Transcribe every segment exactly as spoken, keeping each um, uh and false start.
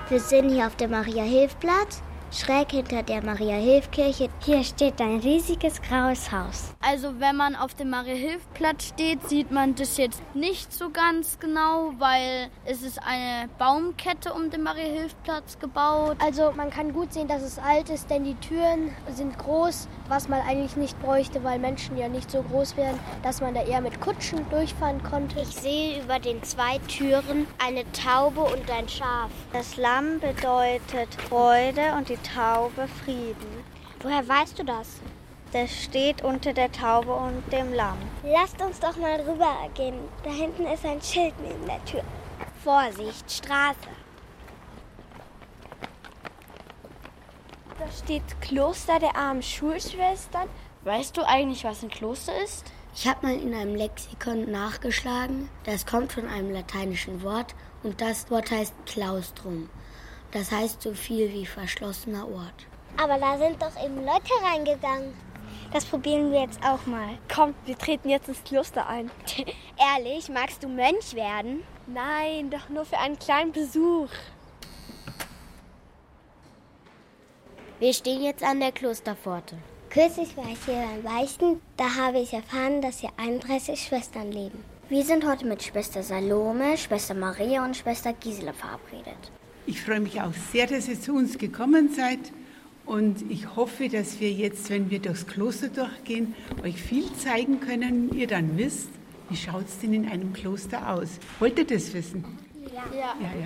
Wir sind hier auf dem Maria-Hilf-Platz, schräg hinter der Maria-Hilf-Kirche. Hier steht ein riesiges graues Haus. Also wenn man auf dem Maria-Hilf-Platz steht, sieht man das jetzt nicht so ganz genau, weil es ist eine Baumkette um den Maria-Hilf-Platz gebaut. Also man kann gut sehen, dass es alt ist, denn die Türen sind groß, was man eigentlich nicht bräuchte, weil Menschen ja nicht so groß wären, dass man da eher mit Kutschen durchfahren konnte. Ich sehe über den zwei Türen eine Taube und ein Schaf. Das Lamm bedeutet Freude und die Taube Frieden. Woher weißt du das? Das steht unter der Taube und dem Lamm. Lasst uns doch mal rüber gehen. Da hinten ist ein Schild neben der Tür. Vorsicht, Straße. Da steht Kloster der armen Schulschwestern. Weißt du eigentlich, was ein Kloster ist? Ich habe mal in einem Lexikon nachgeschlagen. Das kommt von einem lateinischen Wort und das Wort heißt Claustrum. Das heißt so viel wie verschlossener Ort. Aber da sind doch eben Leute reingegangen. Das probieren wir jetzt auch mal. Komm, wir treten jetzt ins Kloster ein. Ehrlich, magst du Mönch werden? Nein, doch nur für einen kleinen Besuch. Wir stehen jetzt an der Klosterpforte. Kürzlich war ich hier beim Beichten. Da habe ich erfahren, dass hier einunddreißig Schwestern leben. Wir sind heute mit Schwester Salome, Schwester Maria und Schwester Gisela verabredet. Ich freue mich auch sehr, dass ihr zu uns gekommen seid und ich hoffe, dass wir jetzt, wenn wir durchs Kloster durchgehen, euch viel zeigen können und ihr dann wisst, wie schaut es denn in einem Kloster aus. Wollt ihr das wissen? Ja. Ja, ja.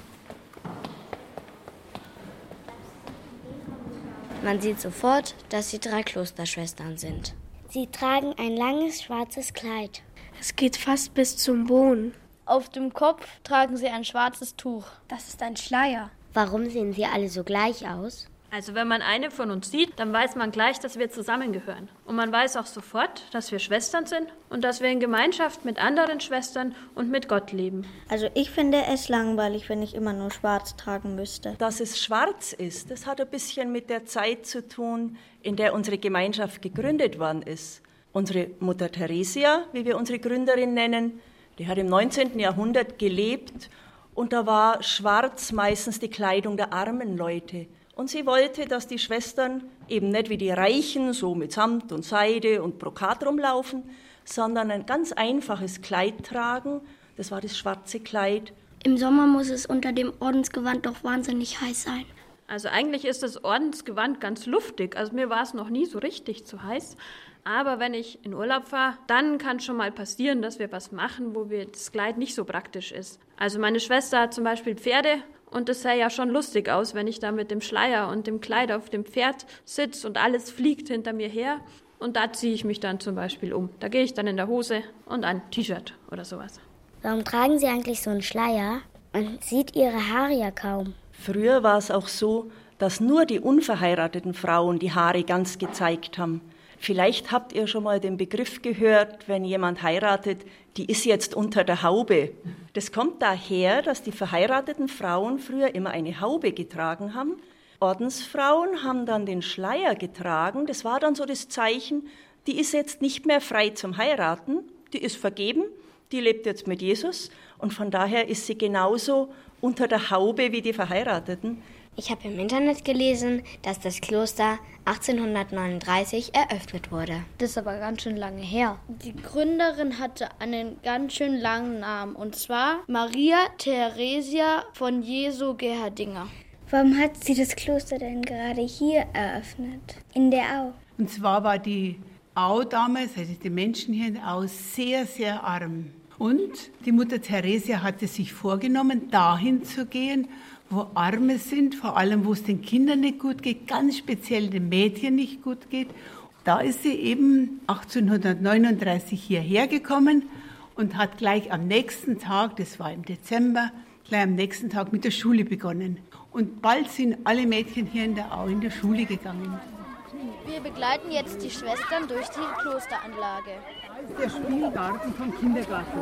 Man sieht sofort, dass sie drei Klosterschwestern sind. Sie tragen ein langes schwarzes Kleid. Es geht fast bis zum Boden. Auf dem Kopf tragen sie ein schwarzes Tuch. Das ist ein Schleier. Warum sehen sie alle so gleich aus? Also wenn man eine von uns sieht, dann weiß man gleich, dass wir zusammengehören. Und man weiß auch sofort, dass wir Schwestern sind und dass wir in Gemeinschaft mit anderen Schwestern und mit Gott leben. Also ich finde es langweilig, wenn ich immer nur schwarz tragen müsste. Dass es schwarz ist, das hat ein bisschen mit der Zeit zu tun, in der unsere Gemeinschaft gegründet worden ist. Unsere Mutter Theresia, wie wir unsere Gründerin nennen, die hat im neunzehnten Jahrhundert gelebt und da war schwarz meistens die Kleidung der armen Leute. Und sie wollte, dass die Schwestern eben nicht wie die Reichen so mit Samt und Seide und Brokat rumlaufen, sondern ein ganz einfaches Kleid tragen. Das war das schwarze Kleid. Im Sommer muss es unter dem Ordensgewand doch wahnsinnig heiß sein. Also eigentlich ist das Ordensgewand ganz luftig. Also mir war es noch nie so richtig zu heiß. Aber wenn ich in Urlaub fahre, dann kann schon mal passieren, dass wir was machen, wo wir das Kleid nicht so praktisch ist. Also meine Schwester hat zum Beispiel Pferde und das sah ja schon lustig aus, wenn ich da mit dem Schleier und dem Kleid auf dem Pferd sitze und alles fliegt hinter mir her. Und da ziehe ich mich dann zum Beispiel um. Da gehe ich dann in der Hose und ein T-Shirt oder sowas. Warum tragen Sie eigentlich so einen Schleier? Man sieht Ihre Haare ja kaum. Früher war es auch so, dass nur die unverheirateten Frauen die Haare ganz gezeigt haben. Vielleicht habt ihr schon mal den Begriff gehört, wenn jemand heiratet, die ist jetzt unter der Haube. Das kommt daher, dass die verheirateten Frauen früher immer eine Haube getragen haben. Ordensfrauen haben dann den Schleier getragen. Das war dann so das Zeichen, die ist jetzt nicht mehr frei zum Heiraten, die ist vergeben, die lebt jetzt mit Jesus und von daher ist sie genauso unter der Haube wie die Verheirateten. Ich habe im Internet gelesen, dass das Kloster achtzehnhundertneununddreißig eröffnet wurde. Das ist aber ganz schön lange her. Die Gründerin hatte einen ganz schön langen Namen, und zwar Maria Theresia von Jesu Gerhardinger. Warum hat sie das Kloster denn gerade hier eröffnet, in der Au? Und zwar war die Au damals, also die Menschen hier in der Au, sehr, sehr arm. Und die Mutter Theresia hatte sich vorgenommen, dahin zu gehen, wo Arme sind, vor allem wo es den Kindern nicht gut geht, ganz speziell den Mädchen nicht gut geht. Da ist sie eben achtzehnhundertneununddreißig hierher gekommen und hat gleich am nächsten Tag, das war im Dezember, gleich am nächsten Tag mit der Schule begonnen. Und bald sind alle Mädchen hier in der Au in der Schule gegangen. Wir begleiten jetzt die Schwestern durch die Klosteranlage. Das ist der Spielgarten vom Kindergarten.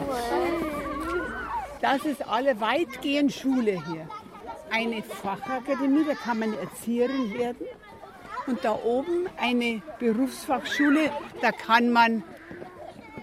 Das ist alle weitgehend Schule hier. Eine Fachakademie, da kann man Erzieherin werden. Und da oben eine Berufsfachschule, da kann man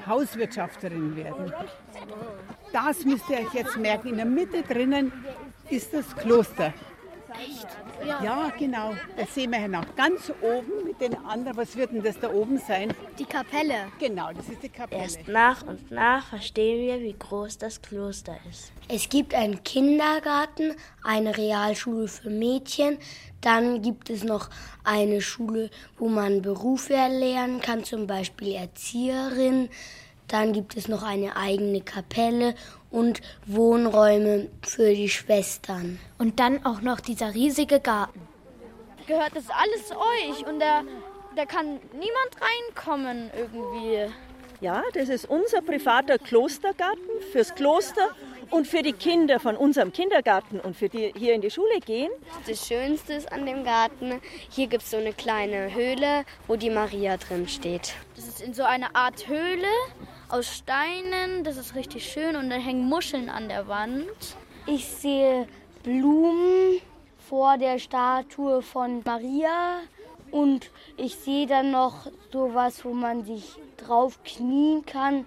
Hauswirtschafterin werden. Das müsst ihr euch jetzt merken. In der Mitte drinnen ist das Kloster. Echt? Ja. Ja, genau. Das sehen wir hier noch ganz oben mit den anderen. Was wird denn das da oben sein? Die Kapelle. Genau, das ist die Kapelle. Erst nach und nach verstehen wir, wie groß das Kloster ist. Es gibt einen Kindergarten, eine Realschule für Mädchen. Dann gibt es noch eine Schule, wo man Berufe erlernen kann, zum Beispiel Erzieherin. Dann gibt es noch eine eigene Kapelle und Wohnräume für die Schwestern. Und dann auch noch dieser riesige Garten. Gehört das alles euch und da, da kann niemand reinkommen irgendwie. Ja, das ist unser privater Klostergarten fürs Kloster und für die Kinder von unserem Kindergarten und für die hier in die Schule gehen. Das Schönste ist an dem Garten, hier gibt es so eine kleine Höhle, wo die Maria drin steht. Das ist in so einer Art Höhle aus Steinen, das ist richtig schön und da hängen Muscheln an der Wand. Ich sehe Blumen vor der Statue von Maria und ich sehe dann noch sowas, wo man sich drauf knien kann.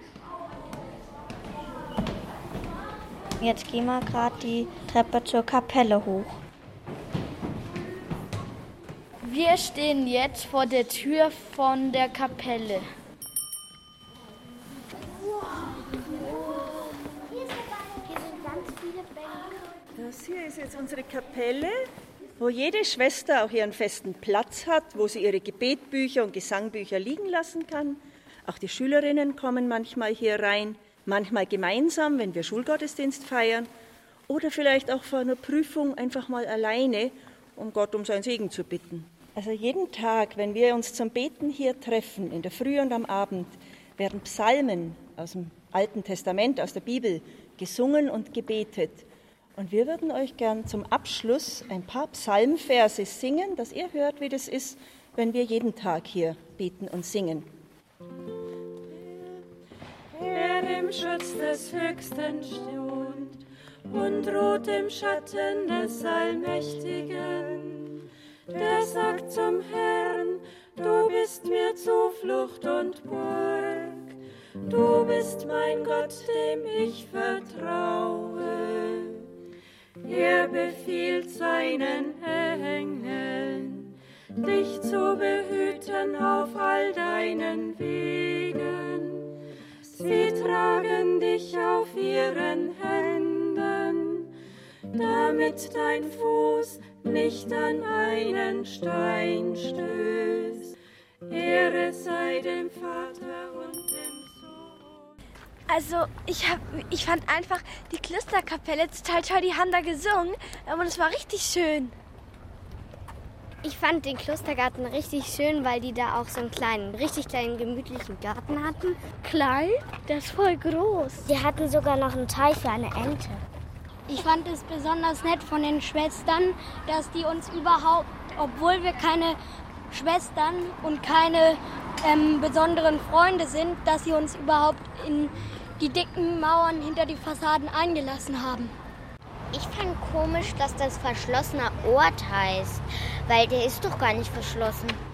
Jetzt gehen wir gerade die Treppe zur Kapelle hoch. Wir stehen jetzt vor der Tür von der Kapelle. Das hier ist jetzt unsere Kapelle, wo jede Schwester auch ihren festen Platz hat, wo sie ihre Gebetbücher und Gesangbücher liegen lassen kann. Auch die Schülerinnen kommen manchmal hier rein, manchmal gemeinsam, wenn wir Schulgottesdienst feiern oder vielleicht auch vor einer Prüfung einfach mal alleine, um Gott um seinen Segen zu bitten. Also jeden Tag, wenn wir uns zum Beten hier treffen, in der Früh und am Abend, werden Psalmen aus dem Alten Testament, aus der Bibel, gesungen und gebetet. Und wir würden euch gern zum Abschluss ein paar Psalmverse singen, dass ihr hört, wie das ist, wenn wir jeden Tag hier beten und singen. Wer im Schutz des Höchsten stund und ruht im Schatten des Allmächtigen, der sagt zum Herrn, du bist mir Zuflucht und Burg, du bist mein Gott, dem ich vertraue. Er befiehlt seinen Engeln, dich zu behüten auf all deinen Wegen. Sie tragen dich auf ihren Händen, damit dein Fuß nicht an einen Stein stößt. Ehre sei dem Vater und dem Sohn. Also ich, hab, ich fand einfach die Klosterkapelle total toll, die haben da gesungen und es war richtig schön. Ich fand den Klostergarten richtig schön, weil die da auch so einen kleinen, richtig kleinen, gemütlichen Garten hatten. Klein? Der ist voll groß. Die hatten sogar noch einen Teich für eine Ente. Ich fand es besonders nett von den Schwestern, dass die uns überhaupt, obwohl wir keine Schwestern und keine ähm, besonderen Freunde sind, dass sie uns überhaupt in die dicken Mauern hinter die Fassaden eingelassen haben. Ich fand komisch, dass das verschlossener Ort heißt, weil der ist doch gar nicht verschlossen.